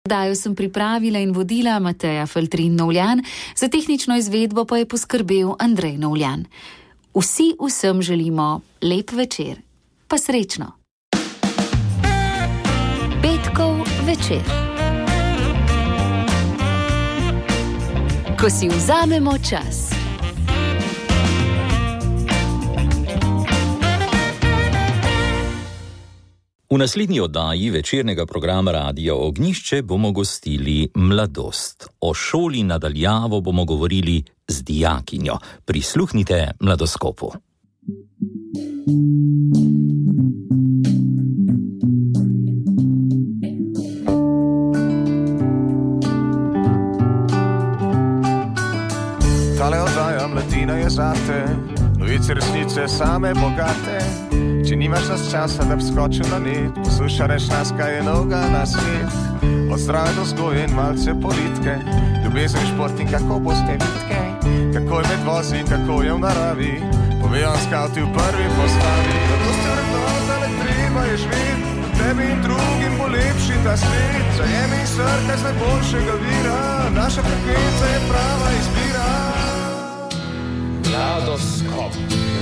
Oddajo sem pripravila in vodila Mateja Faltrin Novljan, za tehnično izvedbo pa je poskrbel Andrej Novljan. Vsi vsem želimo lep večer, pa srečno. Petkov večer. Ko si vzamemo čas. V naslednji oddaji večernega programa Radia Ognjišče bomo gostili mladost. O šoli na daljavo bomo govorili z dijakinjo. Prisluhnite Mladoskopu. Tale oddaja Mladina je zate, novice resnice same bogate. Če nimaš nas časa, da bi skočil na net, poslušaj reš nas, kaj je novega na svet. Od zdrave do vzgoje in malce politike, ljubezen, šport in kako boste bitke, kako je med vozi, kako je v naravi, povejo skauti v prvi postavi. Zato ste vrednotali, treba je živeti, tebi in drugim bo lepši ta svet. Zajemi srce z najboljšega vira, naša frekvenca je prava izbira. Mladoskop.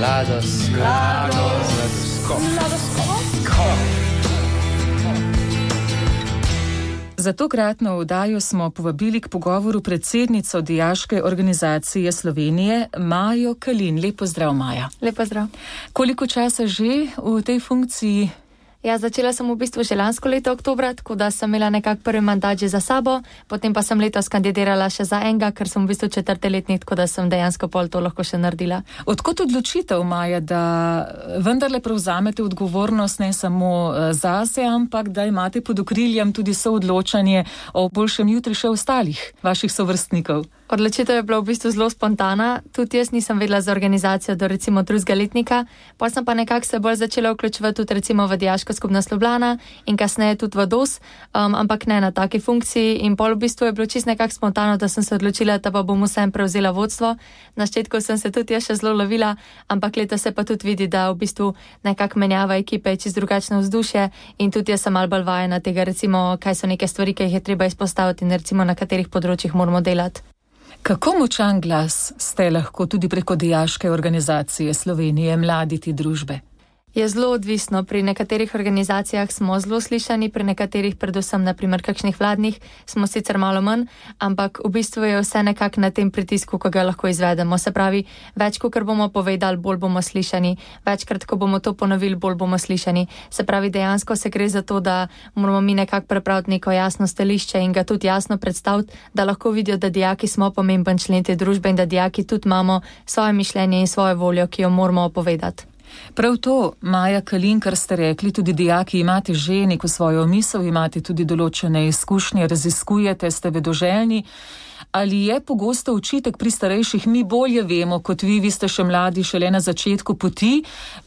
Za tokratno oddajo smo povabili k pogovoru predsednico Dijaške organizacije Slovenije, Majo Kalin. Lep pozdrav, Maja. Lep pozdrav. Koliko časa že v tej funkciji? Ja, začela sem v bistvu že lansko leto oktobra, tako da sem imela nekak prvi mandat že za sabo, potem pa sem letos kandidirala še za enega, ker sem v bistvu 4. letnik, tako da sem dejansko pol to lahko še naredila. Odkot odločitev, Maja, da vendarle prevzamete odgovornost ne samo zase, ampak da imate pod okriljem tudi soodločanje o boljšem jutri še ostalih vaših sovrstnikov? Odločitev je bila v bistvu zelo spontana, tudi jaz nisem vedela za organizacijo do recimo 2. letnika, pa sem pa nekako se bolj začela vključevati tudi recimo v Dijaško skupnost Ljubljana in kasneje tudi v DOS, ampak ne na taki funkciji in pol v bistvu je bilo čisto nekako spontano, da sem se odločila, da pa bom vsem prevzela vodstvo. Na začetku sem se tudi jaz še zelo lovila, ampak letos se pa tudi vidi, da v bistvu nekako menjava ekipe, čisto drugačno vzdušje in tudi jaz sem malo bolj vajena tega recimo, kaj so neke stvari, ki jih je treba izpostaviti in recimo na katerih področjih moramo delati. Kako močan glas ste lahko tudi preko Dijaške organizacije Slovenije, mladi te družbe? Je zelo odvisno. Pri nekaterih organizacijah smo zelo slišani, pri nekaterih, predvsem naprimer kakšnih vladnih, smo sicer malo manj, ampak v bistvu je vse nekako na tem pritisku, ko ga lahko izvedemo. Se pravi, več, kot bomo povedali, bolj bomo slišani, večkrat, ko bomo to ponovili, bolj bomo slišani. Se pravi, dejansko se gre za to, da moramo mi nekako prepraviti neko jasno stališče in ga tudi jasno predstaviti, da lahko vidijo, da dijaki smo pomemben člen te družbe in da dijaki tudi imamo svoje mišljenje in svojo voljo, ki jo moramo opovedati. Prav to, Maja Kalin, kar ste rekli, tudi dijaki imate že neko svojo misel, imate tudi določene izkušnje, raziskujete, ste vedoželjni. Ali je pogosto očitek pri starejših, mi bolje vemo kot vi ste še mladi, šele na začetku poti?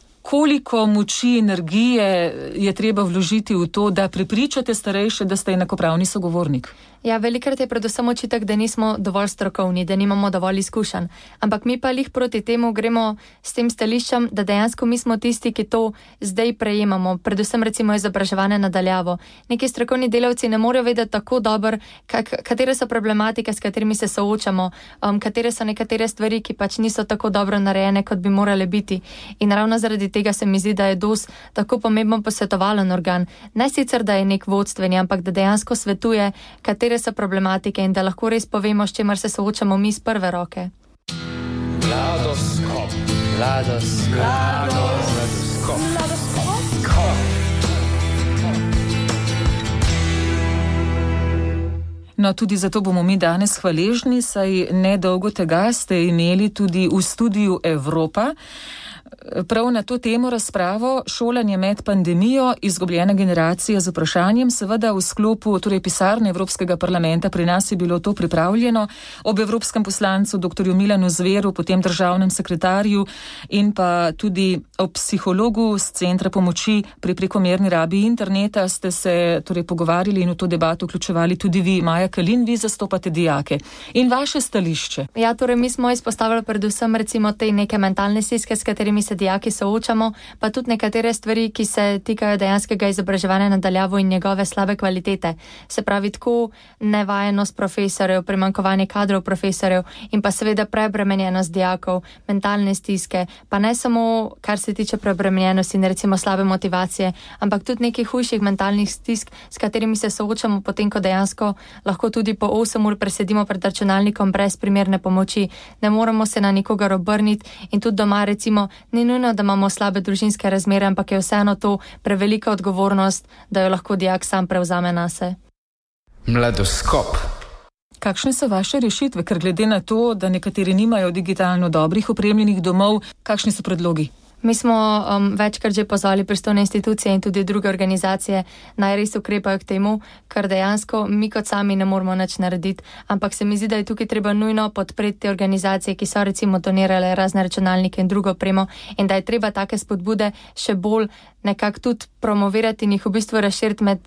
Koliko moči, energije je treba vložiti v to, da prepričate starejše, da ste enakopravni sogovornik? Ja, velikrat je predvsem očitek, da nismo dovolj strokovni, da nimamo dovolj izkušenj. Ampak mi pa lih proti temu gremo s tem stališčem, da dejansko mi smo tisti, ki to zdaj prejemamo, predvsem recimo izobraževanje na daljavo. Neki strokovni delavci ne morejo vedeti tako dobro, katere so problematike, s katerimi se soočamo, katere so nekatere stvari, ki pač niso tako dobro narejene, kot bi morale biti. In ravno zaradi tega se mi zdi, da je DOS tako pomemben posvetovalen organ. Ne sicer, da je nek vodstveni, ampak da dejansko svetuje, katere so problematike in da lahko res povemo, s čimer se soočamo mi z prve roke. Mladoskop. No, tudi zato bomo mi danes hvaležni, saj nedolgo tega ste imeli tudi v studiu Evropa prav na to temo razpravo šolanje med pandemijo, izgubljena generacija z vprašanjem, seveda v sklopu pisarne Evropskega parlamenta. Pri nas je bilo to pripravljeno ob evropskem poslancu dr. Milanu Zveru, potem državnem sekretarju in pa tudi ob psihologu z Centra pomoči pri prekomerni rabi interneta ste se pogovarjali in v to debato vključevali tudi vi, Maja Kalin, vi zastopate dijake. In vaše stališče? Ja, mi smo izpostavili predvsem recimo te neke mentalne stiske, s katerimi se se dijaki soočamo, pa tudi nekatere stvari, ki se tikajo dejanskega izobraževanja nadaljavo in njegove slabe kvalitete. Se pravi, tako nevajenost profesorjev, primanjkovanje kadrov profesorjev in pa seveda preobremenjenost dijakov, mentalne stiske, pa ne samo kar se tiče preobremenjenosti in recimo slabe motivacije, ampak tudi nekih hujših mentalnih stisk, s katerimi se soočamo potem, ko dejansko lahko tudi po 8 ur presedimo pred računalnikom brez primerne pomoči. Ne moremo se na nikogar obrniti in tudi doma recimo ni nujno, da imamo slabe družinske razmere, ampak je vseeno to prevelika odgovornost, da jo lahko dijak sam prevzame nase. Mladoskop. Kakšne so vaše rešitve, ker glede na to, da nekateri nimajo digitalno dobrih opremljenih domov, kakšni so predlogi? Mi smo večkrat že pozvali pristojne institucije in tudi druge organizacije naj res ukrepajo k temu, ker dejansko mi kot sami ne moramo nič narediti, ampak se mi zdi, da je tukaj treba nujno podpreti te organizacije, ki so recimo donirale razne računalnike in drugo opremo in da je treba take spodbude še bolj nekako tudi promovirati in jih v bistvu razširiti med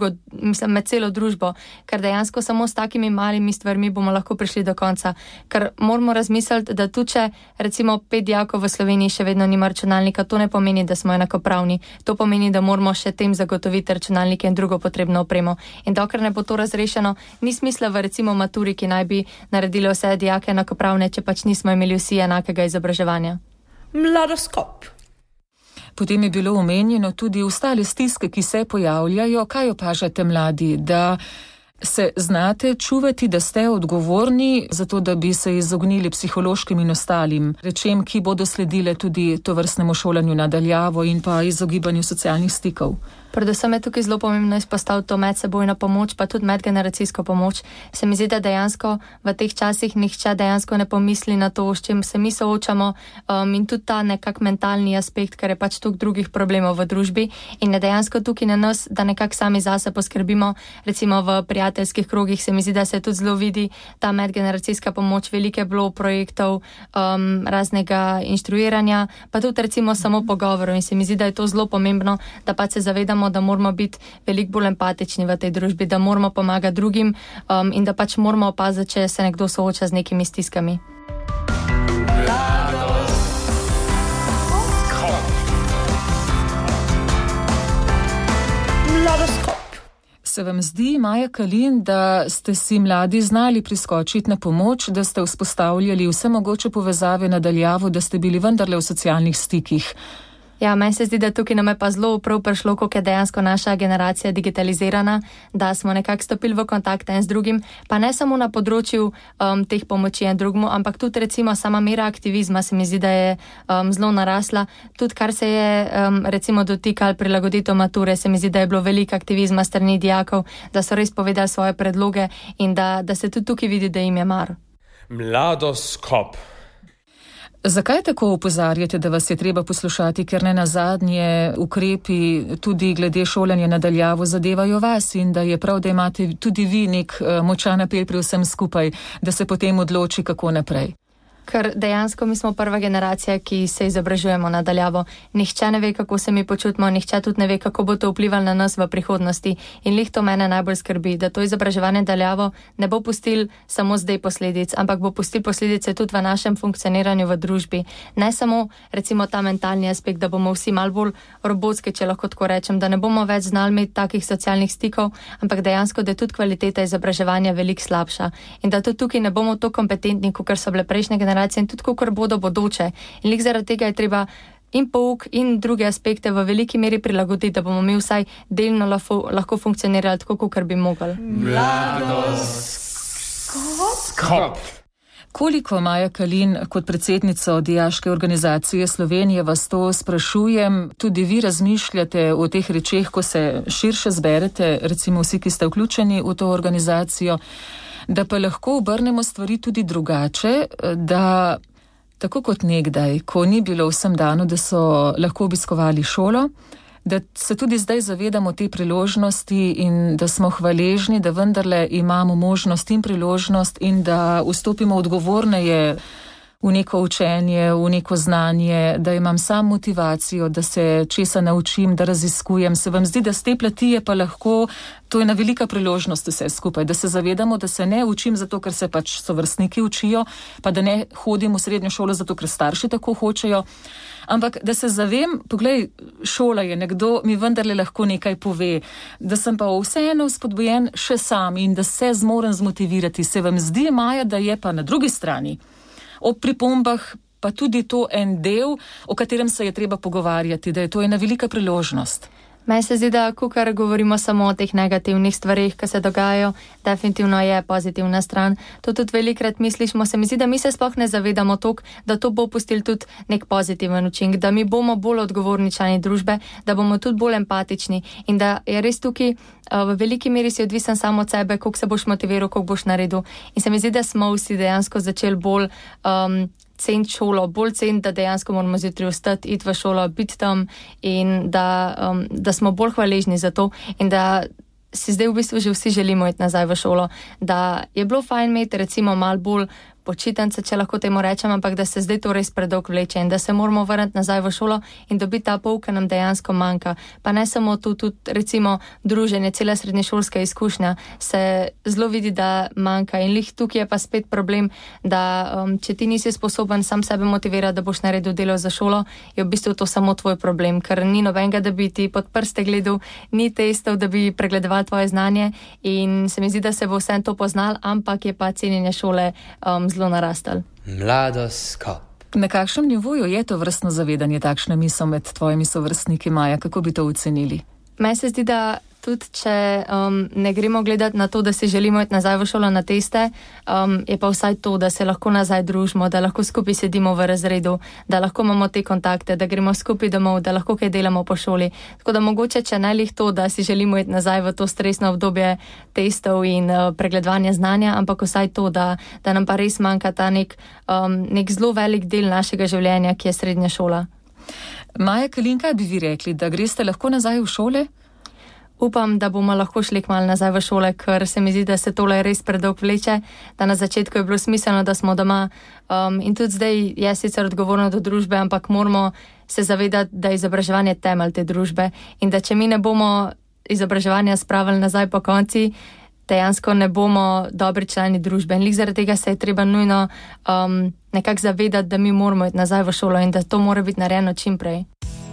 celo družbo, ker dejansko samo s takimi malimi stvarmi bomo lahko prišli do konca. Ker moramo razmisliti, da tudi če recimo 5 dijakov v Sloveniji še vedno nima računalnika, to ne pomeni, da smo enakopravni. To pomeni, da moramo še tem zagotoviti računalnike in drugo potrebno opremo. In dokler ne bo to razrešeno, ni smisla v recimo maturi, ki naj bi naredili vse dijake enakopravne, če pač nismo imeli vsi enakega izobraževanja. Mladoskop. Potem je bilo omenjeno tudi ostale stiske, ki se pojavljajo. Kaj opažate mladi, da se znate čuvati, da ste odgovorni za to, da bi se izognili psihološkim in ostalim rečem, ki bodo sledile tudi tovrstnemu šolanju nadaljavo in pa izogibanju socialnih stikov? Predvsem je tukaj zelo pomembno izpostaviti to medsebojno pomoč, pa tudi medgeneracijsko pomoč. Se mi zdi, da dejansko v teh časih nihče dejansko ne pomisli na to, s čim se mi soočamo in tudi ta nekak mentalni aspekt, ker je pač toliko drugih problemov v družbi in je dejansko tukaj na nas, da nekak sami zase poskrbimo. Recimo v prijateljskih krogih se mi zdi, da se tudi zelo vidi ta medgeneracijska pomoč, velike bilo projektov, raznega inštruiranja, pa tudi recimo samo pogovorov in se mi zdi, da je to zelo pomembno, da pa se zavedamo, da moramo biti veliko bolj empatični v tej družbi, da moramo pomagati drugim in da pač moramo opaziti, če se nekdo sooča z nekimi stiskami. Se vam zdi, Maja Kalin, da ste si mladi znali priskočiti na pomoč, da ste vzpostavljali vse mogoče povezave nadaljavo, da ste bili vendarle v socialnih stikih? Ja, meni se zdi, da tukaj nam je pa zelo prav prišlo, koliko je dejansko naša generacija digitalizirana, da smo nekako stopili v kontakt en z drugim, pa ne samo na področju teh pomoči en drugmu, ampak tudi recimo sama mera aktivizma se mi zdi, da je zelo narasla. Tudi kar se je recimo dotikalo prilagoditev mature, se mi zdi, da je bilo veliko aktivizma strani dijakov, da so res povedali svoje predloge in da se tudi tukaj vidi, da jim je mar. Mladoskop. Zakaj tako opozarjate, da vas je treba poslušati, ker ne nazadnje ukrepi tudi glede šolanja nadaljavo zadevajo vas in da je prav, da imate tudi vi nek močan apel pri vsem skupaj, da se potem odloči, kako naprej? Ker dejansko mi smo prva generacija, ki se izobražujemo nadaljavo. Nihče ne ve, kako se mi počutimo, nihče tudi ne ve, kako bo to vplivalo na nas v prihodnosti. In lih to mene najbolj skrbi, da to izobraževanje nadaljavo ne bo pustil samo zdaj posledic, ampak bo pustil posledice tudi v našem funkcioniranju v družbi. Ne samo recimo ta mentalni aspekt, da bomo vsi malo bolj robotski, če lahko tako rečem, da ne bomo več znali imeti takih socialnih stikov, ampak dejansko, da je tudi kvaliteta izobraževanja veliko slabša. In da tudi tukaj ne bomo to kompetentni, kot so bile prejšnje generacije in tudi kakor bodo bodoče. In lik zaradi tega je treba in pouk in druge aspekte v veliki meri prilagoditi, da bomo mi vsaj delno lahko funkcionirali tako, kakor bi mogli. Mladoskop. Koliko, Maja Kalin, kot predsednica Dijaške organizacije Slovenije, vas to sprašujem, tudi vi razmišljate o teh rečeh, ko se širše zberete, recimo vsi, ki ste vključeni v to organizacijo, da pa lahko obrnemo stvari tudi drugače, da tako kot nekdaj, ko ni bilo vsem dano, da so lahko obiskovali šolo, da se tudi zdaj zavedamo te priložnosti in da smo hvaležni, da vendarle imamo možnost in priložnost in da vstopimo odgovorneje v neko učenje, v neko znanje, da imam sam motivacijo, da se česa naučim, da raziskujem. Se vam zdi, da z te plati je pa lahko, to je ena velika priložnost vse skupaj, da se zavedamo, da se ne učim zato, ker se pač sovrstniki učijo, pa da ne hodim v srednjo šolo zato, ker starši tako hočejo. Ampak da se zavem, poglej, šola je, nekdo mi vendarle lahko nekaj pove, da sem pa vseeno spodbujen še sam in da se zmorem zmotivirati. Se vam zdi, Maja, da je pa na drugi strani ob pripombah pa tudi to en del, o katerem se je treba pogovarjati, da je to ena velika priložnost? Meni se zdi, da kukar govorimo samo o teh negativnih stvarih, ki se dogajajo, definitivno je pozitivna stran. To tudi velikrat mislišmo, se mi zdi, da mi se sploh ne zavedamo toliko, da to bo pustil tudi nek pozitiven učinek, da mi bomo bolj odgovorni člani družbe, da bomo tudi bolj empatični in da je res tukaj v veliki meri si odvisen samo od sebe, koliko se boš motiviral, koliko boš naredil. In se mi zdi, da smo vsi dejansko začeli bolj ceniti šolo, bolj ceniti, da dejansko moramo zjutraj vstati, iti v šolo, biti tam in da smo bolj hvaležni za to in da si zdaj v bistvu že vsi želimo iti nazaj v šolo, da je bilo fajn imeti recimo malo bolj počitnice, če lahko temu rečem, ampak da se zdaj to res predolg vleče in da se moramo vrniti nazaj v šolo in dobiti ta pouk, ki nam dejansko manjka. Pa ne samo to, tudi recimo druženje, cela srednješolska izkušnja se zelo vidi, da manjka in lih tukaj je pa spet problem, da če ti nisi sposoben sam sebe motivirati, da boš naredil delo za šolo, je v bistvu to samo tvoj problem, ker ni nobenega, da bi ti pod prste gledal, ni testov, da bi pregledoval tvoje znanje in se mi zdi, da se bo vse to poznal, ampak je pa cenjenje šole zelo narastal. Mladoskop. Na kakšnem nivoju je to vrstno zavedanje, takšna misel med tvojimi sovrstniki, Maja? Kako bi to ocenili? Meni se zdi, da tudi če ne gremo gledati na to, da si želimo iti nazaj v šolo na teste, je pa vsaj to, da se lahko nazaj družimo, da lahko skupaj sedimo v razredu, da lahko imamo te kontakte, da gremo skupaj domov, da lahko kaj delamo po šoli. Tako da mogoče, če ne lih to, da si želimo iti nazaj v to stresno obdobje testov in pregledovanja znanja, ampak vsaj to, da nam pa res manjka ta nek zelo velik del našega življenja, ki je srednja šola. Maja Kalin, kaj bi vi rekli, da greste lahko nazaj v šole? Upam, da bomo lahko šli kmalu nazaj v šole, ker se mi zdi, da se tole res predolg vleče, da na začetku je bilo smiselno, da smo doma in tudi zdaj je sicer odgovorno do družbe, ampak moramo se zavedati, da je izobraževanje temelj te družbe in da če mi ne bomo izobraževanja spravili nazaj po konci, dejansko ne bomo dobri člani družbe. In zaradi tega se je treba nujno nekako zavedati, da mi moramo iti nazaj v šolo in da to mora biti narejeno čim prej.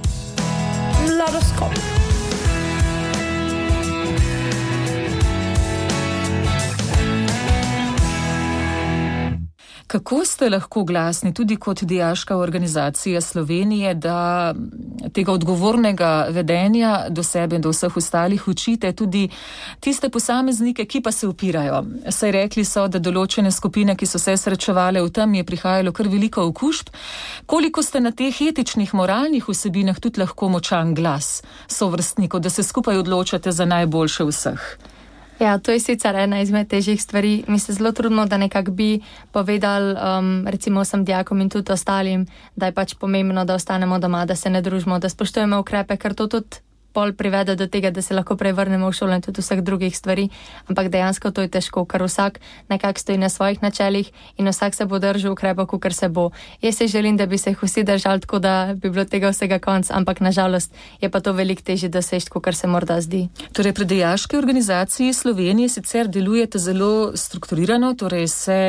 Mladoskop. Kako ste lahko glasni tudi kot dijaška organizacija Slovenije, da tega odgovornega vedenja do sebe in do vseh ostalih učite tudi tiste posameznike, ki pa se upirajo? Saj rekli so, da določene skupine, ki so se srečevale v tem, je prihajalo kar veliko okužb. Koliko ste na teh etičnih, moralnih vsebinah tudi lahko močan glas sovrstnikov, da se skupaj odločate za najboljše vseh? Ja, to je sicer ena izmed težjih stvari. Mi se zelo trudimo, da nekako bi povedali recimo vsem dijakom in tudi ostalim, da je pač pomembno, da ostanemo doma, da se ne družimo, da spoštujemo ukrepe, ker to tudi pol privede do tega, da se lahko prej vrnemo v šolo in tudi vseh drugih stvari. Ampak dejansko to je težko, ker vsak nekako stoji na svojih načelih in vsak se bo držal ukrepov, kakor se bo. Jaz se želim, da bi se jih vsi držali tako, da bi bilo tega vsega konc, ampak nažalost je pa to veliko težje doseči, kakor se morda zdi. Torej, pri dijaški organizaciji Slovenije sicer delujete zelo strukturirano, torej se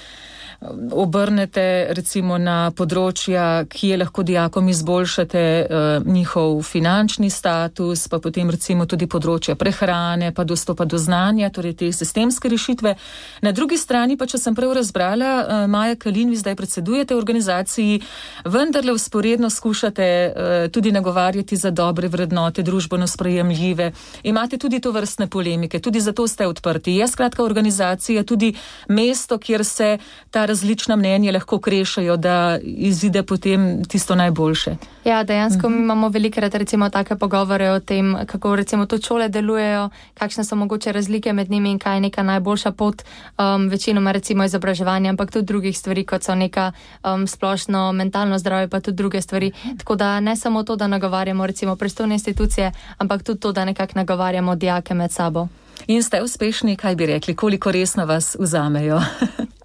obrnete recimo na področja, kje lahko dijakom izboljšate njihov finančni status, pa potem recimo tudi področja prehrane, pa dostopa do znanja, torej te sistemske rešitve. Na drugi strani pa, če sem prav razbrala, Maja Kalin, vi zdaj predsedujete organizaciji, vendarle vzporedno skušate tudi nagovarjati za dobre vrednote, družbeno sprejemljive. Imate tudi to vrstne polemike, tudi zato ste odprti. Je skratka organizacija tudi mesto, kjer se ta različna mnenja lahko krešajo, da izide potem tisto najboljše. Ja, dejansko mi imamo velikrat recimo take pogovore o tem, kako recimo tudi šole delujejo, kakšne so mogoče razlike med njimi in kaj je neka najboljša pot, večinoma recimo izobraževanja, ampak tudi drugih stvari, kot so neka splošno mentalno zdravje, pa tudi druge stvari. Tako da ne samo to, da nagovarjamo recimo pristojne institucije, ampak tudi to, da nekako nagovarjamo dijake med sabo. In ste uspešni, kaj bi rekli, koliko resno vas vzamejo?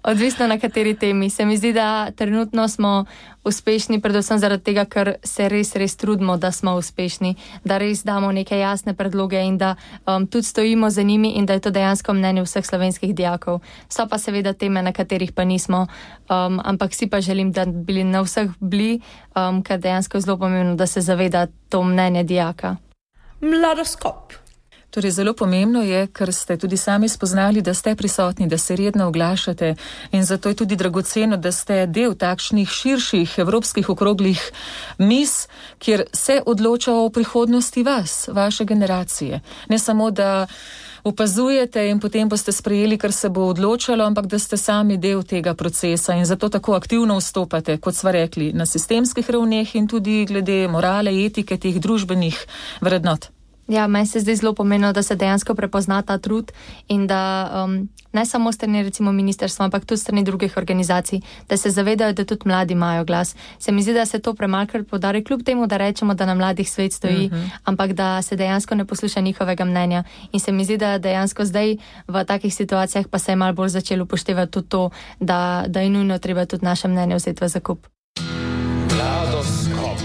Odvisno na kateri temi. Se mi zdi, da trenutno smo uspešni, predvsem zaradi tega, ker se res trudimo, da smo uspešni, da res damo neke jasne predloge in da tudi stojimo za njimi in da je to dejansko mnenje vseh slovenskih dijakov. So pa seveda teme, na katerih pa nismo, ampak si pa želim, da bi na vseh bili, ker dejansko je zelo pomembno, da se zaveda to mnenje dijaka. Mladoskop. Torej, zelo pomembno je, ker ste tudi sami spoznali, da ste prisotni, da se redno oglašate in zato je tudi dragoceno, da ste del takšnih širših evropskih okroglih miz, kjer se odloča o prihodnosti vas, vaše generacije. Ne samo, da opazujete in potem boste sprejeli, kar se bo odločalo, ampak da ste sami del tega procesa in zato tako aktivno vstopate, kot sva rekli, na sistemskih ravneh in tudi glede morale, etike, teh družbenih vrednot. Ja, meni se zdi zelo pomembno, da se dejansko prepozna ta trud in da ne samo strani recimo ministrstva, ampak tudi strani drugih organizacij, da se zavedajo, da tudi mladi imajo glas. Se mi zdi, da se to premalkrat poudari, kljub temu, da rečemo, da na mladih svet stoji, ampak da se dejansko ne posluša njihovega mnenja. In se mi zdi, da dejansko zdaj v takih situacijah pa se je malo bolj začelo upoštevati tudi to, da je nujno treba tudi naše mnenje vzeti v zakup. Mladoskop.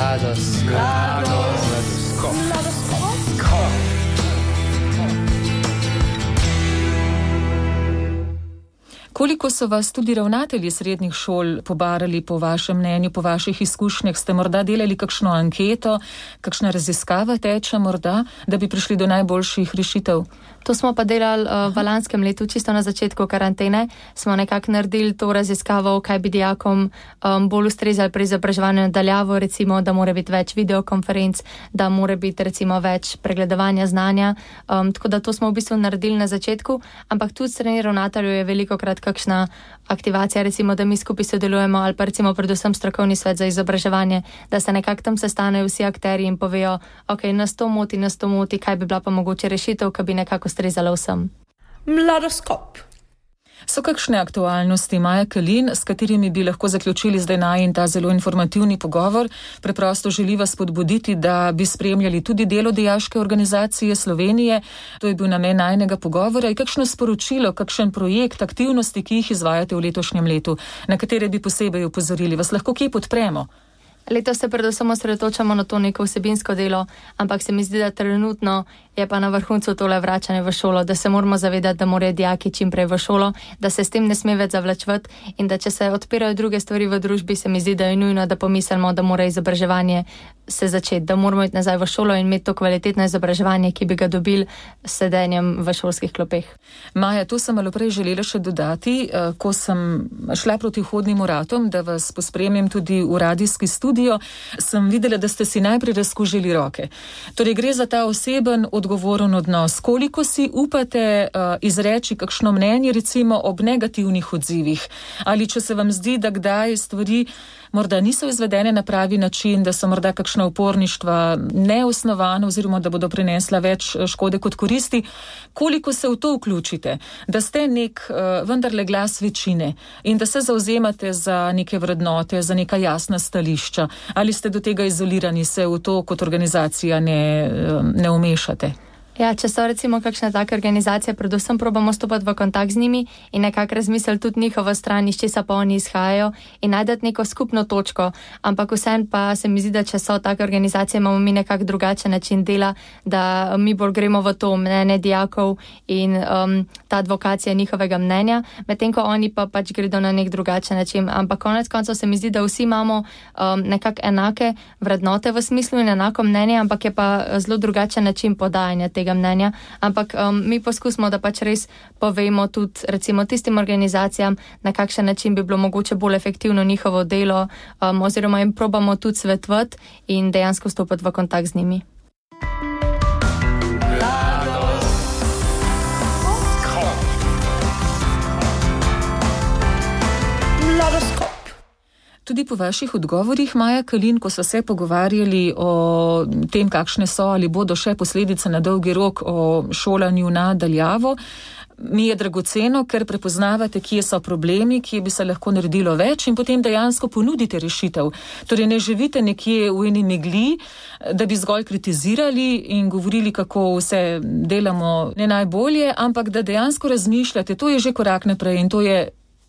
Koliko so vas tudi ravnatelji srednjih šol pobarali po vašem mnenju, po vaših izkušnjah? Ste morda delali kakšno anketo, kakšna raziskava teče morda, da bi prišli do najboljših rešitev? To smo pa delali v lanskem letu, čisto na začetku karantene. Smo nekako naredili to raziskavo, kaj bi dijakom bolj ustrezali pri izobraževanju nadaljavo, recimo, da mora biti več videokonferenc, da mora biti recimo več pregledovanja znanja. Tako da to smo v bistvu naredili na začetku, ampak tudi strani ravnateljev je velikokrat kakšna aktivacija, recimo, da mi skupaj sodelujemo ali pa recimo predvsem strokovni svet za izobraževanje, da se nekako tam sestanejo vsi akterji in povejo, ok, nas to moti, kaj bi bila pa mogoče rešitev, ki bi nekako ustrezala vsem. Mladoskop. So kakšne aktualnosti, Maja Kalin, s katerimi bi lahko zaključili zdaj in ta zelo informativni pogovor? Preprosto želi vas spodbuditi, da bi spremljali tudi delo Dijaške organizacije Slovenije. To je bil namen najinega pogovora. In kakšno sporočilo, kakšen projekt, aktivnosti, ki jih izvajate v letošnjem letu, na katere bi posebej opozorili? Vas lahko kje podpremo? Letos se predvsem osredotočamo na to neko vsebinsko delo, ampak se mi zdi, da trenutno je pa na vrhuncu tole vračanje v šolo, da se moramo zavedati, da morajo dijaki čim prej v šolo, da se s tem ne sme več zavlačevati in da če se odpirajo druge stvari v družbi, se mi zdi, da je nujno, da pomislimo, da mora izobraževanje se začeti, da moramo iti nazaj v šolo in imeti to kvalitetno izobraževanje, ki bi ga dobili s sedenjem v šolskih klopeh. Maja, to sem malo prej želela še dodati, ko sem šla proti vhodnim vratom, da vas pospremim tudi v radijski studio, sem videla, da ste si najprej razkužili roke. Torej gre za ta oseben, odgovoren odnos. Koliko si upate izreči kakšno mnenje, recimo ob negativnih odzivih? Ali če se vam zdi, da kdaj stvari morda niso izvedene na pravi način, da so morda kakšna uporništva neosnovana oziroma da bodo prinesla več škode kot koristi, koliko se v to vključite, da ste nek vendarle glas večine in da se zauzemate za neke vrednote, za neka jasna stališča, ali ste do tega izolirani, se v to kot organizacija ne umešate? Ja, če so recimo kakšne take organizacije, predvsem probamo stopati v kontakt z njimi in nekako razmisliti tudi njihovo stran, iz česa pa oni izhajajo in najdeti neko skupno točko. Ampak vseeno pa se mi zdi, da če so take organizacije, imamo mi nekako drugačen način dela, da mi bolj gremo v to mnenje dijakov in ta advokacija njihovega mnenja, medtem ko oni pa pač gredo na nek drugačen način. Ampak konec koncev se mi zdi, da vsi imamo nekako enake vrednote v smislu in enako mnenje, ampak je pa zelo drugačen način podajanja tega mnenja, ampak mi poskusimo, da pač res povemo tudi recimo tistim organizacijam, na kakšen način bi bilo mogoče bolj efektivno njihovo delo, oziroma jim probamo tudi svetovati in dejansko stopiti v kontakt z njimi. Tudi po vaših odgovorih, Maja Kalin, ko so se pogovarjali o tem, kakšne so ali bodo še posledice na dolgi rok o šolanju na daljavo, mi je dragoceno, ker prepoznavate, kje so problemi, kje bi se lahko naredilo več in potem dejansko ponudite rešitev. Torej ne živite nekje v eni megli, da bi zgolj kritizirali in govorili, kako vse delamo ne najbolje, ampak da dejansko razmišljate, to je že korak naprej in to je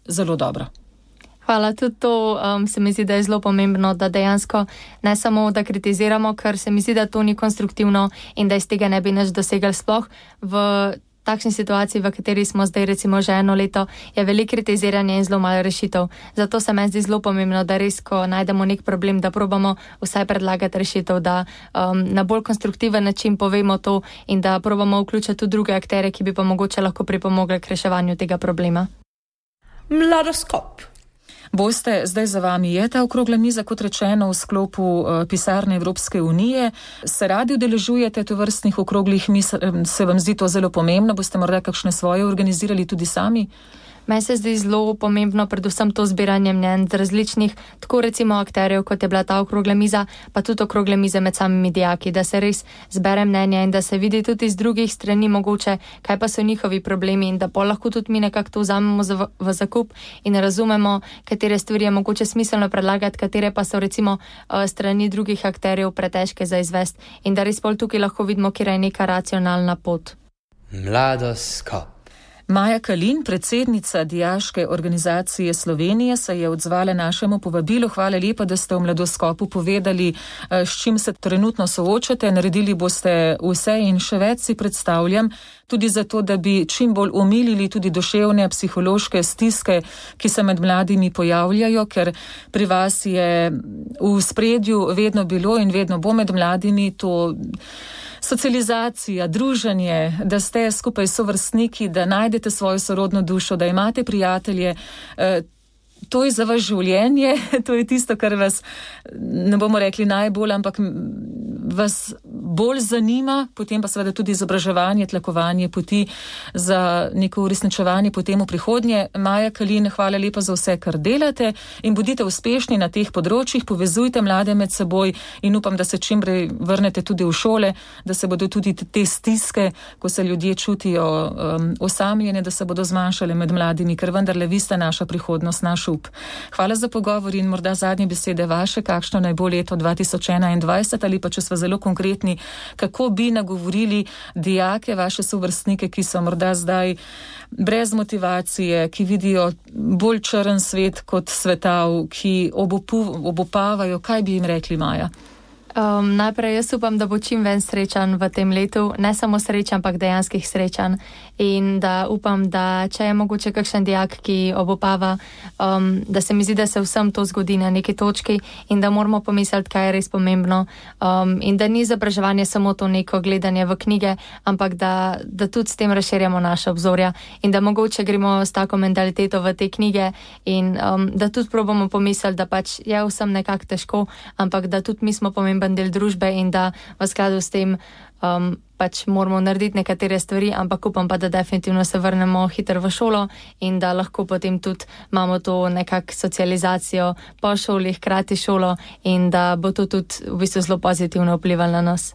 zelo dobro. Hvala, tudi to se mi zdi, da je zelo pomembno, da dejansko ne samo, da kritiziramo, ker se mi zdi, da to ni konstruktivno in da iz tega ne bi nič dosegli sploh. V takšni situaciji, v kateri smo zdaj recimo že 1 leto, je veliko kritiziranja in zelo malo rešitev. Zato se meni zdi zelo pomembno, da res, ko najdemo nek problem, da probamo vsaj predlagati rešitev, da na bolj konstruktiven način povemo to in da probamo vključiti tudi druge akterje, ki bi pa mogoče lahko pripomogli k reševanju tega problema. Mladoskop. Boste, zdaj za vami je ta okrogla miza, kot rečeno, v sklopu pisarne Evropske unije. Se radi udeležujete tovrstnih okroglih miz, se vam zdi to zelo pomembno? Boste morda kakšne svoje organizirali tudi sami? Meni se zdi zelo pomembno predvsem to zbiranje mnenj z različnih, tako recimo akterjev, kot je bila ta okrogla miza, pa tudi okrogle mize med samimi dijaki, da se res zbere mnenja in da se vidi tudi z drugih strani mogoče, kaj pa so njihovi problemi in da pa lahko tudi mi nekako to vzamemo v zakup in razumemo, katere stvari je mogoče smiselno predlagati, katere pa so recimo strani drugih akterjev pretežke za izvest in da res pol tukaj lahko vidimo, kjer je neka racionalna pot. Mladoskop. Maja Kalin, predsednica Dijaške organizacije Slovenije, se je odzvala našemu povabilu. Hvala lepa, da ste v Mladoskopu povedali, s čim se trenutno soočate. Naredili boste vse in še več, si predstavljam, tudi zato, da bi čim bolj omilili tudi duševne, psihološke stiske, ki se med mladimi pojavljajo, ker pri vas je v spredju vedno bilo in vedno bo med mladimi to socializacija, druženje, da ste skupaj s sovrstniki, da najdete svojo sorodno dušo, da imate prijatelje. To je za vas življenje, to je tisto, kar vas, ne bomo rekli najbolj, ampak vas bolj zanima, potem pa seveda tudi izobraževanje, tlakovanje poti za neko uresničevanje potem v prihodnje. Maja Kalin, hvala lepa za vse, kar delate in bodite uspešni na teh področjih, povezujte mlade med seboj in upam, da se čim prej vrnete tudi v šole, da se bodo tudi te stiske, ko se ljudje čutijo osamljene, da se bodo zmanjšale med mladimi, ker vendarle vi ste naša prihodnost, naš up. Hvala za pogovor in morda zadnje besede vaše, kakšno naj bo leto 2021 ali pa če smo zelo konkretni, kako bi nagovorili dijake, vaše sovrstnike, ki so morda zdaj brez motivacije, ki vidijo bolj črn svet kot svetav, ki obupavajo, kaj bi jim rekli, Maja? Najprej jaz upam, da bo čim ven srečan v tem letu, ne samo srečan, ampak dejanskih srečan in da upam, da če je mogoče kakšen dijak, ki obupava, da se mi zdi, da se vsem to zgodi na neki točki in da moramo pomisliti, kaj je res pomembno in da ni izobraževanje samo to neko gledanje v knjige, ampak da tudi s tem razširjamo naše obzorja in da mogoče gremo s tako mentaliteto v te knjige in da tudi probamo pomisliti, da pač je vsem nekako težko, ampak da tudi mi smo pomemben del družbe in da v skladu s tem pač moramo narediti nekatere stvari, ampak upam pa, da definitivno se vrnemo hitro v šolo in da lahko potem tudi imamo to nekako socializacijo po šoli, hkrati šolo in da bo to tudi v bistvu zelo pozitivno vplivalo na nas.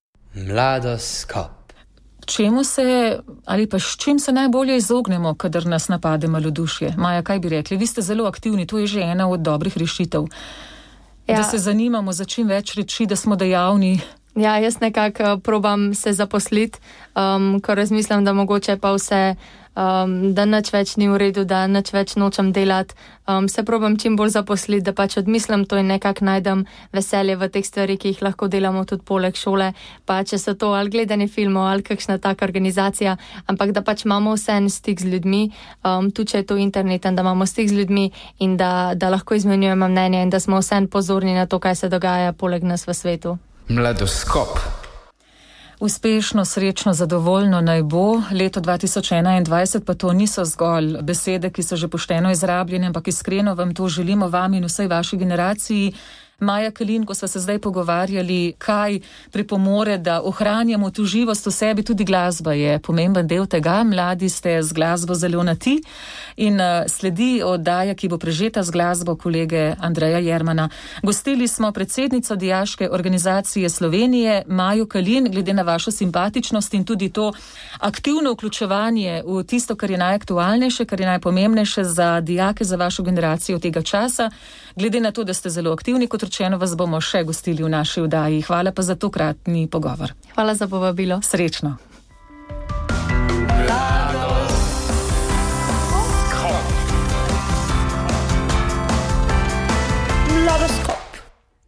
Mladoskop. Čemu se, ali pa s čim se najbolje izognemo, kadar nas napade malodušje? Maja, kaj bi rekli? Vi ste zelo aktivni, to je že ena od dobrih rešitev. Ja. Da se zanimamo za čim več reči, da smo dejavni. Ja, jaz nekako probam se zaposliti, ko razmislim, da mogoče pa vse, da nič več ni v redu, da nič več nočem delati. Se probam čim bolj zaposliti, da pač odmislim to in nekako najdem veselje v teh stvari, ki jih lahko delamo tudi poleg šole. Pa če so to ali gledanje filmov ali kakšna taka organizacija, ampak da pač imamo vsem stik z ljudmi, tudi če je to internet, da imamo stik z ljudmi in da lahko izmenjujemo mnenje in da smo vsem pozorni na to, kaj se dogaja poleg nas v svetu. Mladoskop. Uspešno, srečno, zadovoljno naj bo. Leto 2021 pa to niso zgolj besede, ki so že pošteno izrabljene, ampak iskreno vam to želimo, vam in vsej vaši generaciji. Maja Kalin, ko smo se zdaj pogovarjali, kaj pripomore, da ohranjamo tu živost v sebi, tudi glasba je pomemben del tega. Mladi ste z glasbo zelo na ti in sledi oddaja, ki bo prežeta z glasbo kolege Andreja Jermana. Gostili smo predsednico Dijaške organizacije Slovenije, Majo Kalin, glede na vašo simpatičnost in tudi to aktivno vključevanje v tisto, kar je najaktualnejše, kar je najpomembnejše za dijake, za vašo generacijo tega časa. Glede na to, da ste zelo aktivni, kot rečeno, vas bomo še gostili v naši oddaji. Hvala pa za tokratni pogovor. Hvala za povabilo. Srečno.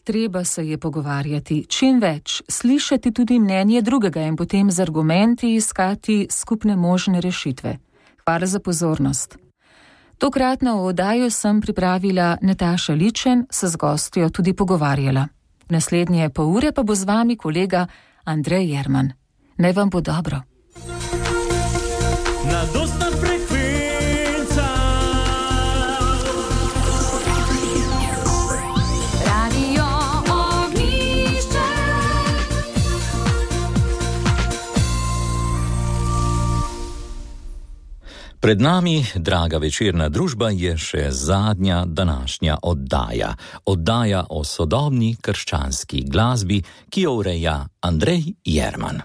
treba se je pogovarjati čim več, slišati tudi mnenje drugega in potem z argumenti iskati skupne možne rešitve. Hvala za pozornost. Tokratno oddajo sem pripravila Nataša Ličen, se z gostjo tudi pogovarjala. Naslednje pol ure pa bo z vami kolega Andrej Jerman. Naj vam bo dobro. Mladostna frekvenca. Radio Ognjišče. Pred nami, draga večerna družba, je še zadnja današnja oddaja. Oddaja o sodobni krščanski glasbi, ki jo ureja Andrej Jerman.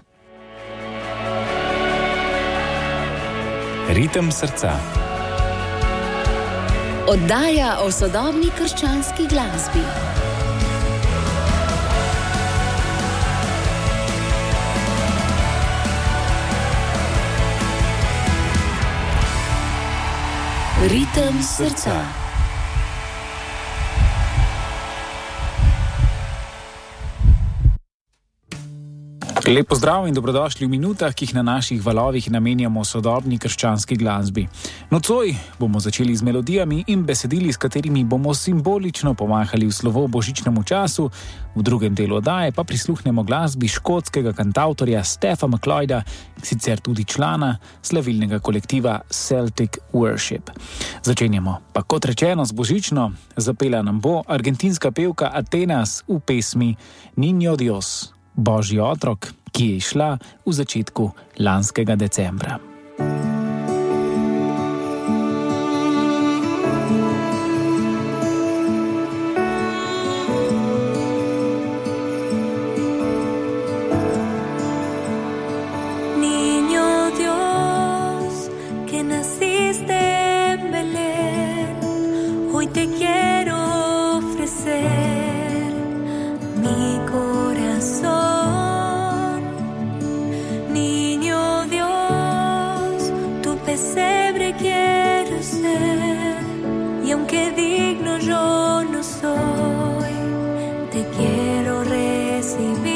Ritem srca. Oddaja o sodobni krščanski glasbi. Ritem srca. Lep pozdrav in dobrodošli v minutah, ki jih na naših valovih namenjamo sodobni krščanski glasbi. Nocoj bomo začeli z melodijami in besedili, s katerimi bomo simbolično pomahali v slovo božičnemu času, v drugem delu oddaje pa prisluhnemo glasbi škotskega kantavtorja Steffa McLeoda, sicer tudi člana slavilnega kolektiva Celtic Worship. Začenjamo pa kot rečeno z božično, zapela nam bo argentinska pevka Atenas v pesmi Niño Dios, Božji otrok, ki je išla v začetku lanskega decembra. Niño Dios, que naciste en Belén, hoy te quiero ofrecer mi corazón. Pesebre quiero ser, y aunque digno yo no soy, te quiero recibir.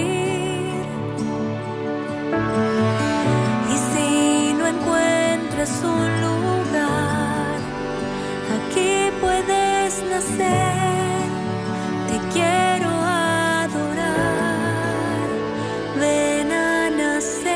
Y si no encuentras un lugar, aquí puedes nacer, te quiero adorar. Ven a nacer.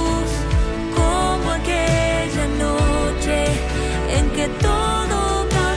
Que todo cambia.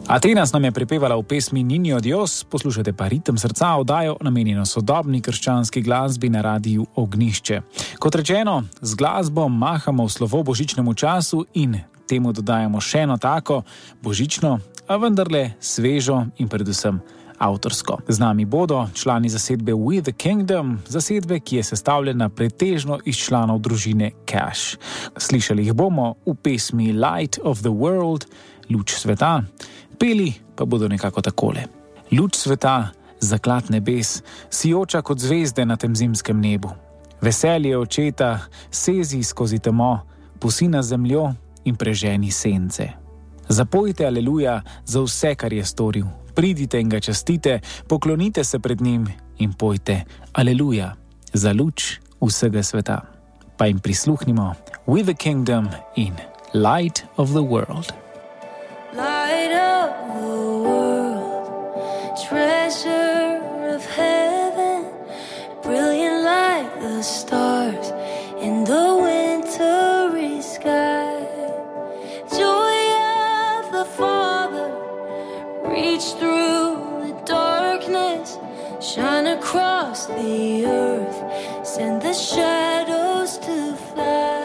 Atenas nam je prepevala v pesmi Niño Dios, poslušate pa Ritem srca, oddajo namenjeno sodobni krščanski glasbi na radiju Ognjišče. Kot rečeno, z glasbo mahamo v slovo božičnemu času in temu dodajamo še eno tako, božično, a vendarle svežo in predvsem avtorsko. Z nami bodo člani zasedbe We the Kingdom, zasedbe, ki je sestavljena pretežno iz članov družine Cash. Slišali jih bomo v pesmi Light of the World, luč sveta, peli pa bodo nekako takole. Luč sveta, zaklad nebes, sijoča kot zvezde na tem zimskem nebu. Veselje očeta sezi skozi temo, pusi na zemljo in preženi sence. Zapojte aleluja za vse, kar je storil. Pridite in ga častite, poklonite se pred njim in pojte aleluja za luč vsega sveta. Pa jim prisluhnimo We the Kingdom in Light of the World. Light of the world, treasure of heaven, brilliant like the stars in the wintry sky. Joy of the Father, reach through the darkness, shine across the earth, send the shadows to fly.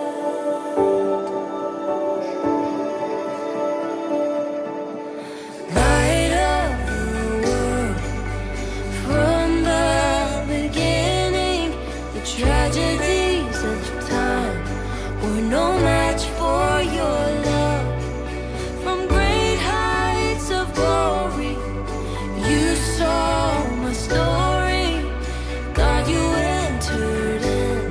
Tragedies of time were no match for your love. From great heights of glory, you saw my story. God, you entered in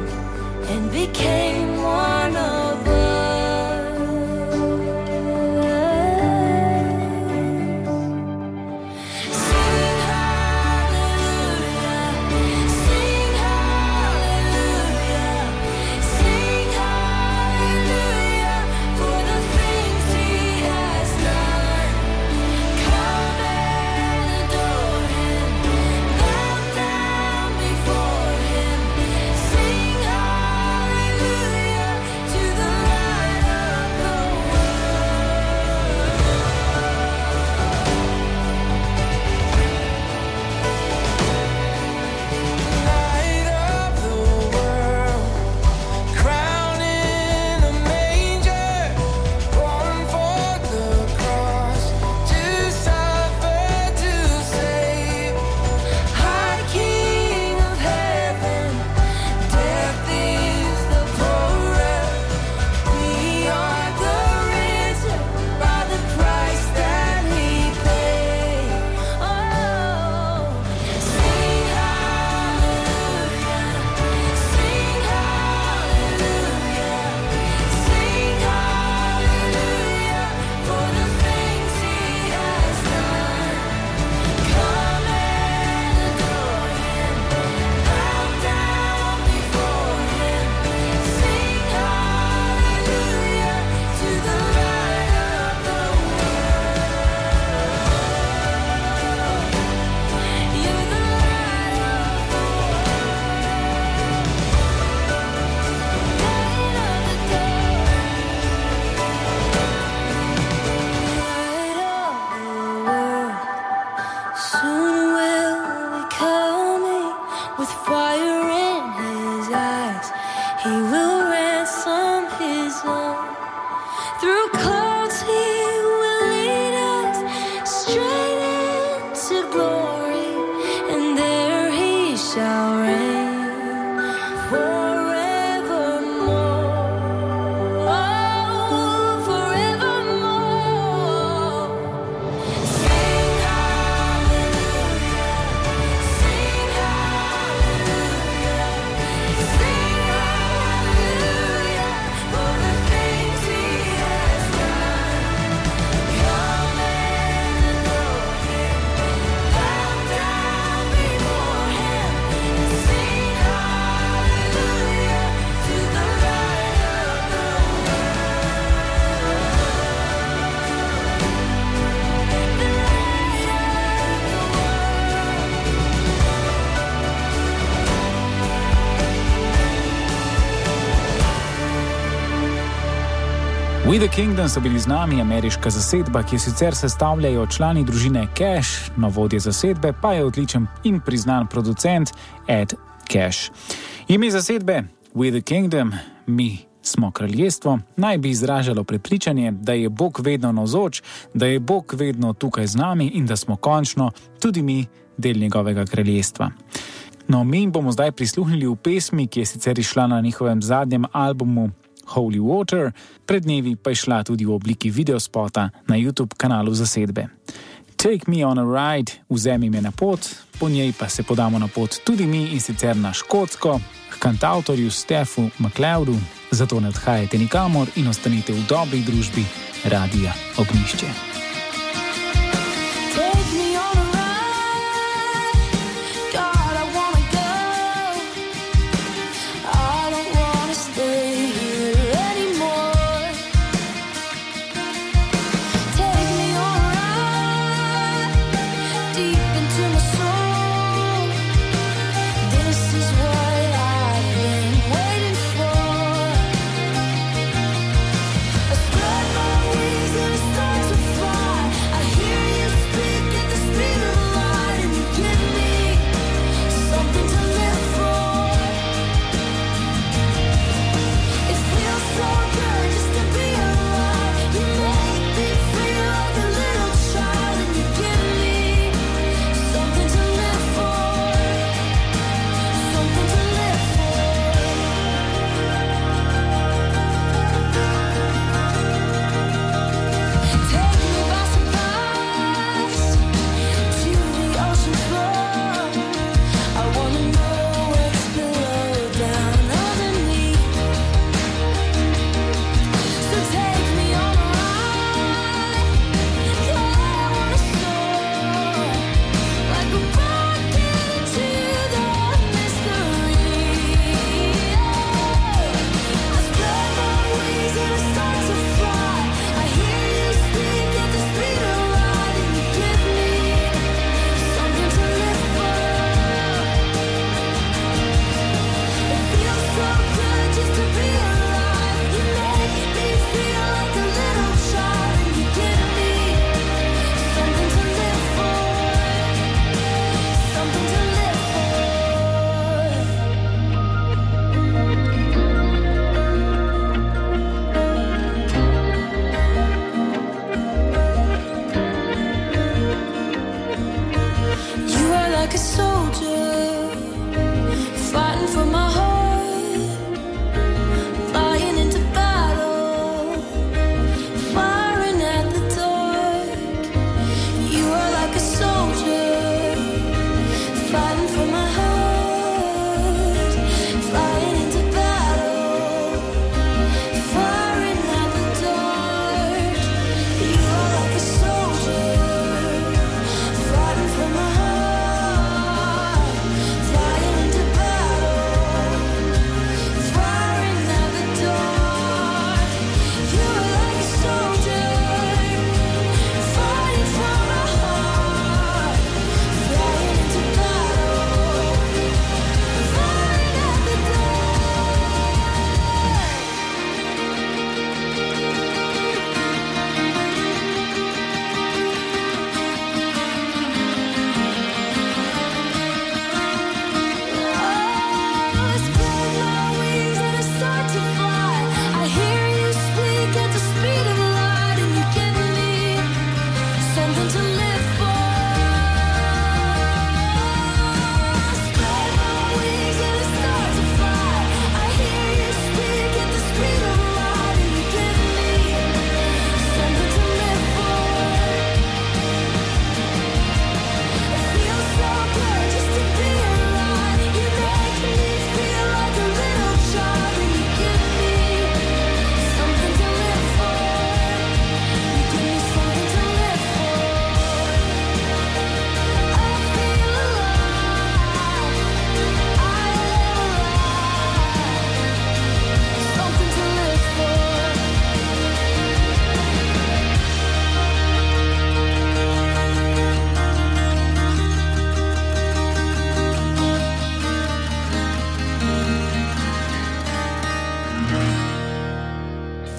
We the Kingdom so bili z nami, ameriška zasedba, ki jo sicer sestavljajo člani družine Cash, no vodje zasedbe pa je odličen in priznan producent Ed Cash. Ime zasedbe We the Kingdom, mi smo kraljestvo, naj bi izražalo prepričanje, da je Bog vedno navzoč, da je Bog vedno tukaj z nami in da smo končno tudi mi del njegovega kraljestva. No, mi bomo zdaj prisluhnili v pesmi, ki je sicer išla na njihovem zadnjem albumu Holy Water, pred dnevi pa je šla tudi v obliki videospota na YouTube kanalu zasedbe. Take me on a ride, vzemi me na pot, po njej pa se podamo na pot tudi mi in sicer na Škotsko, k kantautorju Stefu McLeodu, zato ne odhajajte nikamor in ostanite v dobri družbi Radia Ognjišče.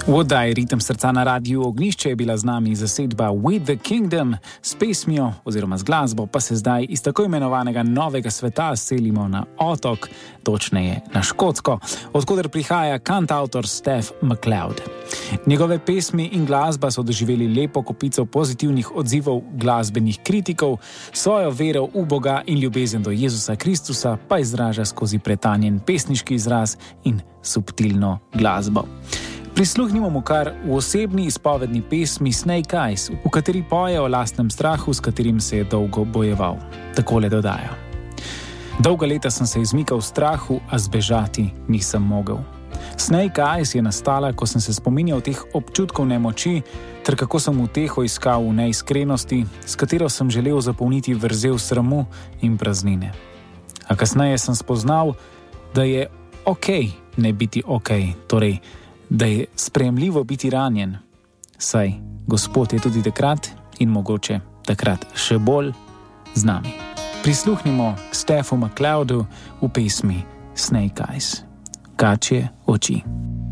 V oddaji Ritem srca na Radiu Ognjišče je bila z nami zasedba With the Kingdom, s pesmijo oziroma z glasbo pa se zdaj iz tako imenovanega novega sveta selimo na otok, točneje na Škotsko, odkoder prihaja kantavtor Steph McLeod. Njegove pesmi in glasba so doživeli lepo kopico pozitivnih odzivov glasbenih kritikov, svojo vero v Boga in ljubezen do Jezusa Kristusa pa izraža skozi pretanjen pesniški izraz in subtilno glasbo. Prisluhnimo mu kar v osebni izpovedni pesmi Snake Eyes, v kateri poje o lastnem strahu, s katerim se je dolgo bojeval. Takole dodaja. Dolga leta sem se izmikal strahu, a zbežati nisem mogel. Snake Eyes je nastala, ko sem se spominjal teh občutkov nemoči, ter kako sem uteho iskal v neiskrenosti, s katero sem želel zapolniti vrzel sramu in praznine. A kasneje sem spoznal, da je okej ne biti okej, torej da je sprejemljivo biti ranjen, saj Gospod je tudi takrat in mogoče takrat še bolj z nami. Prisluhnimo Stephu McLeodu v pesmi Snake Eyes. Kačje oči.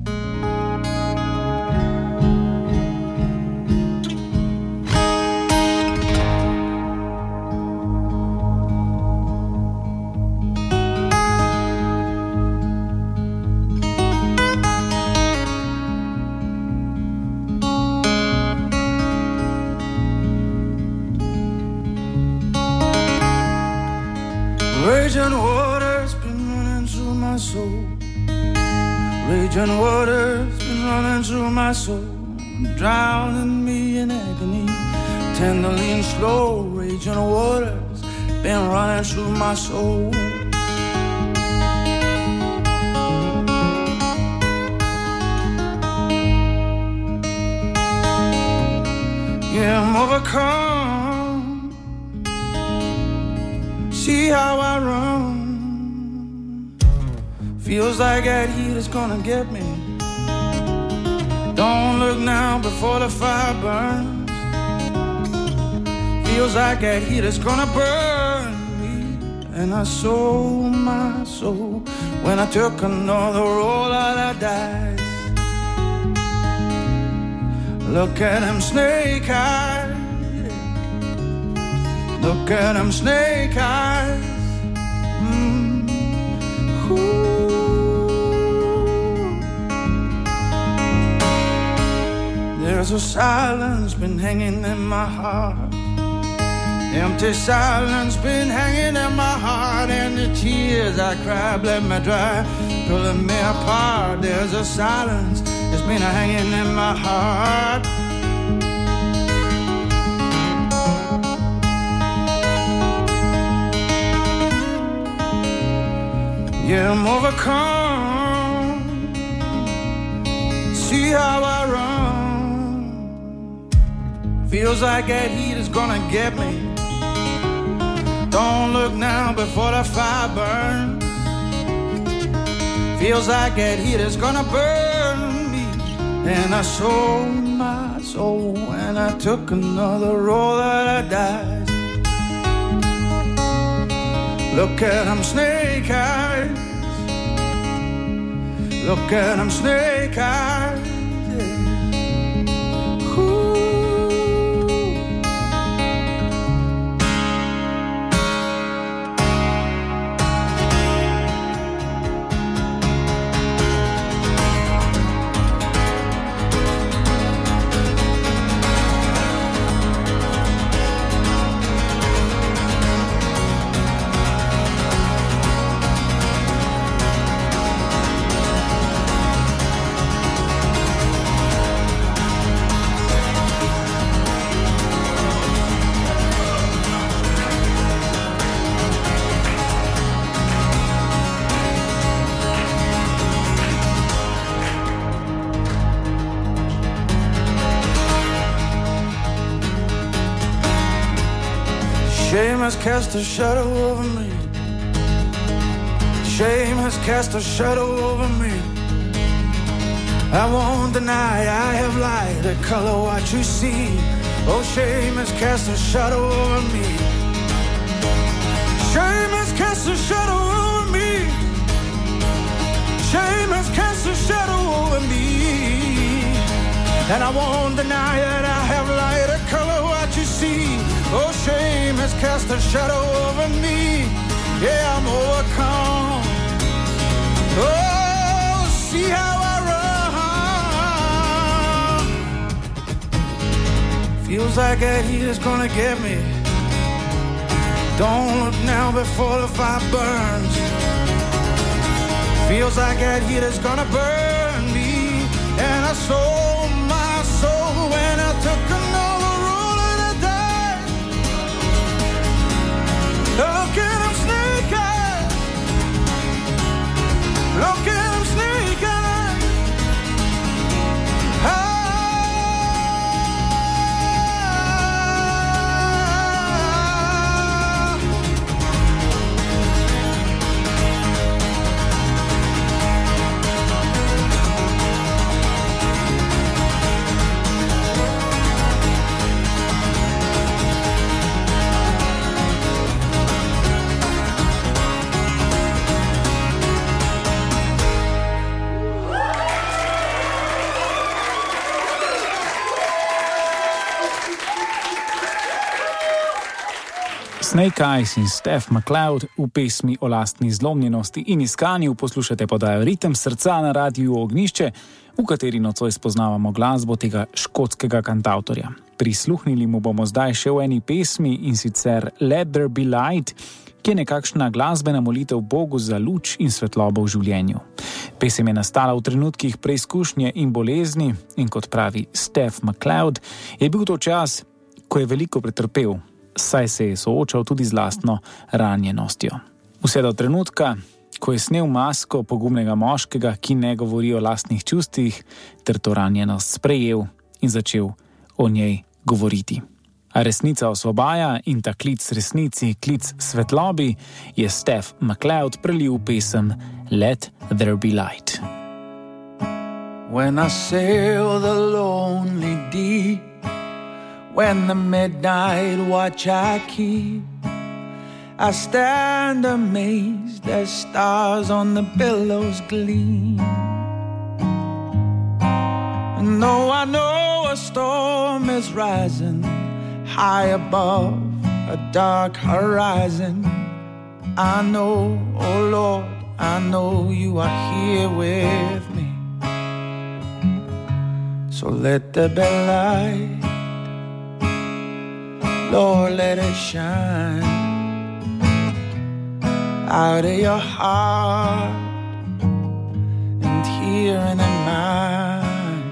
Raging water's been running through my soul. Raging water's been running through my soul, drowning me in agony, tenderly and slow. Raging water's been running through my soul. Yeah, I'm overcome. See how I run. Feels like that heat is gonna get me. Don't look now before the fire burns. Feels like that heat is gonna burn me. And I sold my soul when I took another roll of the dice. Look at them snake eyes. Look at them snake eyes. There's a silence been hanging in my heart. Empty silence been hanging in my heart. And the tears I cried let me dry, pulling me apart. There's a silence that's been hanging in my heart. Yeah, I'm overcome. See how I run. Feels like that heat is gonna get me. Don't look now before the fire burns. Feels like that heat is gonna burn me. And I sold my soul and I took another roll of the dice. Look at them snake eyes. Look at them snake eyes. Shame has cast a shadow over me. Shame has cast a shadow over me. I won't deny I have lied, the color what you see. Oh, shame has cast a shadow over me. Shame has cast a shadow over me. Shame has cast a shadow over me. And I won't deny that I have light to color what you see. Oh, shame has cast a shadow over me. Yeah, I'm overcome. Oh, see how I run. Feels like that heat is gonna get me. Don't look now before the fire burns. Feels like that heat is gonna burn me. And I sold my soul when I took another roll of the dice. Look at him snake eyes. Look at him snake eyes. Snake Eyes in Steph McCloud v pesmi o lastni zlomljenosti in iskanju poslušate podajo Ritem srca na Radiu Ognjišče, v kateri nocoj spoznavamo glasbo tega škotskega kantavtorja. Prisluhnili mu bomo zdaj še v eni pesmi, in sicer Let There Be Light, ki je nekakšna glasbena molitev Bogu za luč in svetlobo v življenju. Pesem je nastala v trenutkih preizkušnje in bolezni in, kot pravi Steph McCloud, je bil to čas, ko je veliko pretrpel, saj se je soočal tudi z lastno ranjenostjo. Vse do trenutka, ko je snel masko pogumnega moškega, ki ne govori o lastnih čustvih, ter to ranjenost sprejel in začel o njej govoriti. A resnica osvobaja in ta klic resnici, klic svetlobi, je Steph McCloud prelil pesem Let There Be Light. When I sail the lonely deep, when the midnight watch I keep, I stand amazed as stars on the billows gleam. And though I know a storm is rising high above a dark horizon, I know, oh Lord, I know you are here with me. So let there be light, Lord, let it shine out of your heart and here and in mine.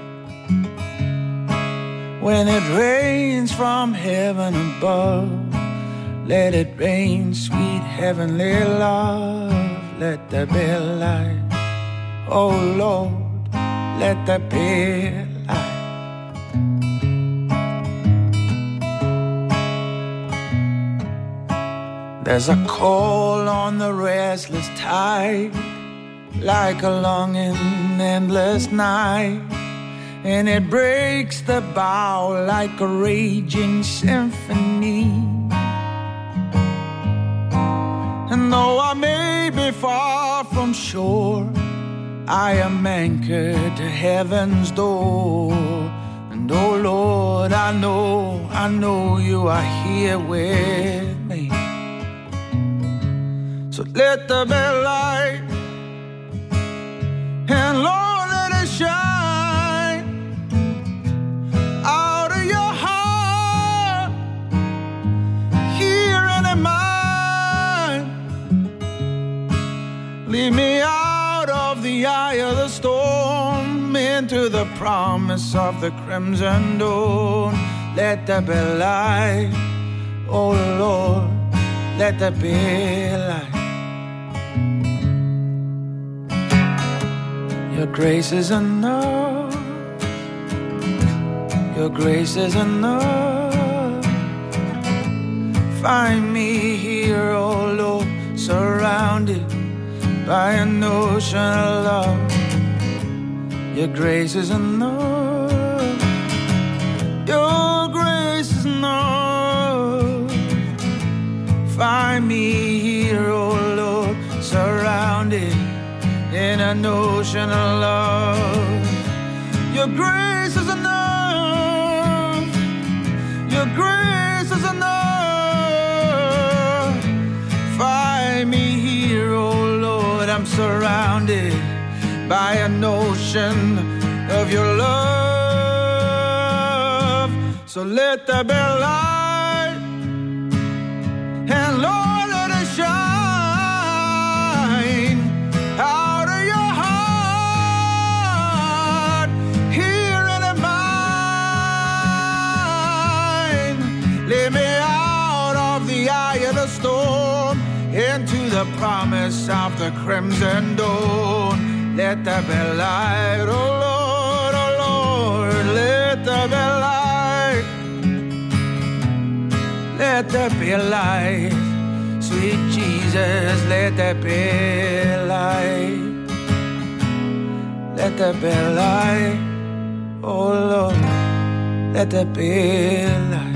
When it rains from heaven above, let it rain sweet heavenly love. Let there be light, oh Lord, let there be light. There's a call on the restless tide, like a long and endless night, and it breaks the bow like a raging symphony. And though I may be far from shore, I am anchored to heaven's door. And oh Lord, I know you are here with me. So let there be light, and Lord, let it shine out of your heart, here and in mine. Lead me out of the eye of the storm, into the promise of the crimson dawn. Let there be light, oh Lord, let there be light. Your grace is enough, your grace is enough. Find me here, oh Lord, surrounded by an ocean of love. Your grace is enough, your grace is enough. Find me here, oh Lord, surrounded in an ocean of love. Your grace is enough. surrounded by an ocean of your love. So let there be light, and Lord, let it shine out of your heart, here in mine. Lead me out of the eye of the storm, into the promise of the crimson dawn. Let there be light, oh Lord, let there be light. Let there be light, sweet Jesus, let there be light. Let there be light, oh Lord, let there be light.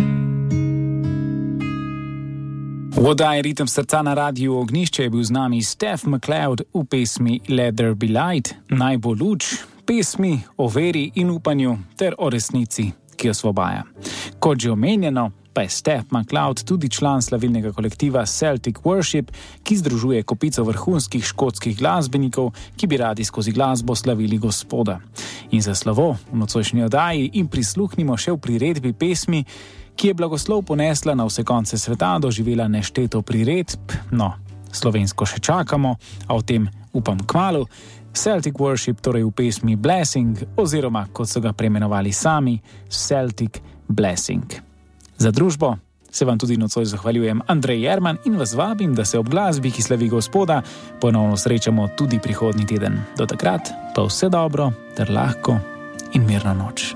V oddaji Ritem srca na Radiu Ognjišče je bil z nami Steph McLeod v pesmi Let There Be Light, naj bo luč, pesmi o veri in upanju ter o resnici, ki jo osvobaja. Kot že omenjeno, pa je Steph McLeod tudi član slavilnega kolektiva Celtic Worship, ki združuje kopico vrhunskih škotskih glasbenikov, ki bi radi skozi glasbo slavili Gospoda. In za slovo v nocojšnji oddaji in prisluhnimo še v priredbi pesmi, ki je blagoslov ponesla na vse konce sveta, doživela nešteto priredb, no, slovensko še čakamo, a o tem upam kmalu. Celtic Worship torej v pesmi Blessing, oziroma kot so ga preimenovali sami, Celtic Blessing. Za družbo se vam tudi nocoj zahvaljujem Andrej Jerman in vas vabim, da se ob glasbi, ki slavi Gospoda, ponovno srečamo tudi prihodnji teden. Do takrat pa vse dobro ter lahko in mirno noč.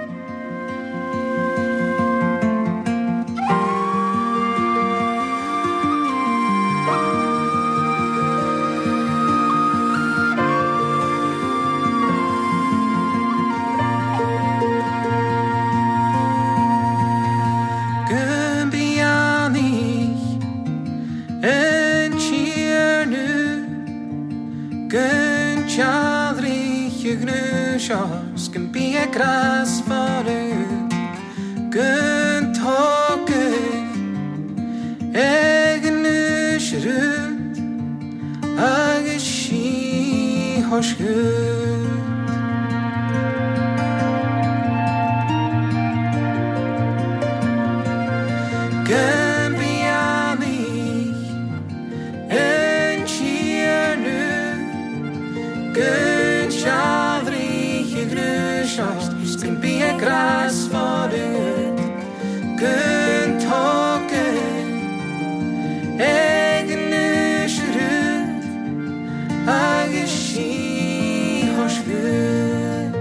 Can be a grass for you. Good talk, egen nusrut, age she hosh good. Can be a me, and cheer nu. Good chadri, can be a grass for it. Good talking, egen nusrut, age she hosh good.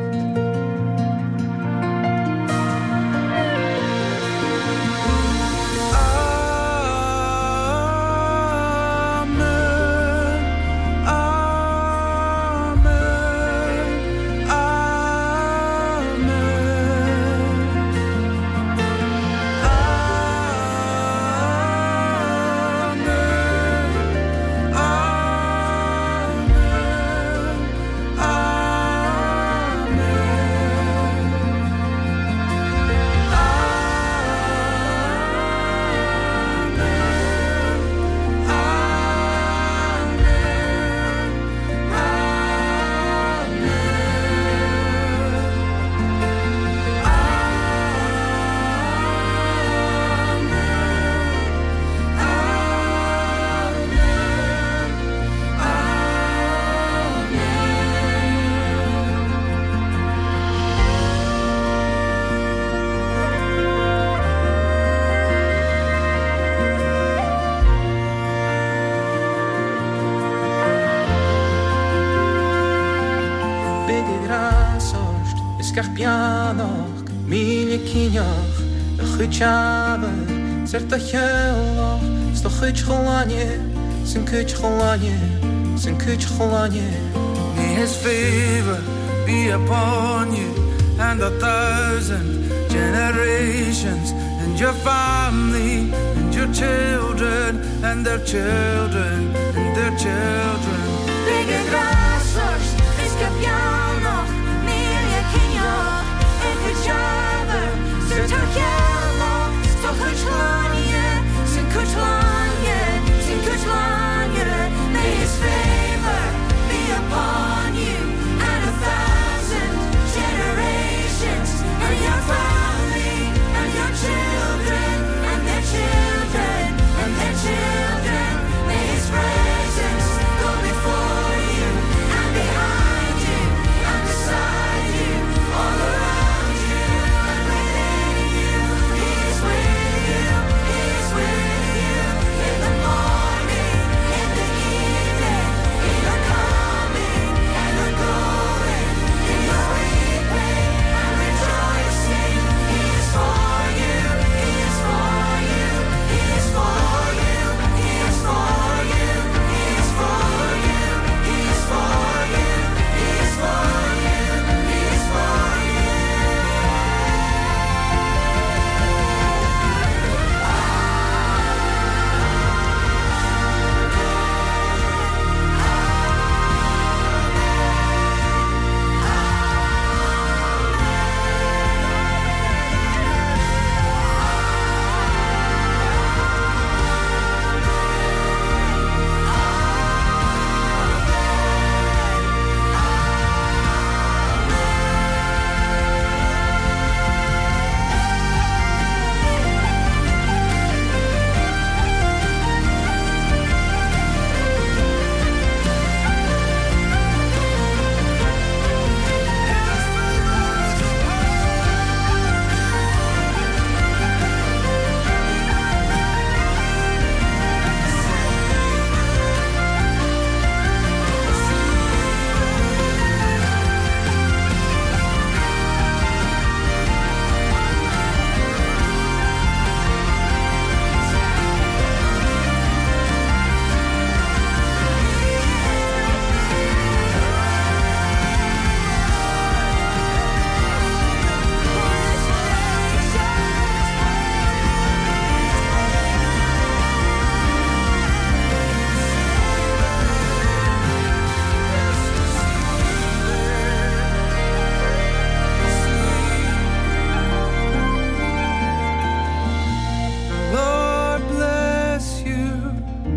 Pianoch, mille kinyoch, a chuchaber, certa cheloch, sto chucholanye, sin chucholanye, sin chucholanye. May his favor be upon you and 1,000 generations, and your family, and your children, and their children, and their children. Bigge grassers, friska pianoch, mille kinyoch, en chuchaber, certa cheloch, sto chucholanye.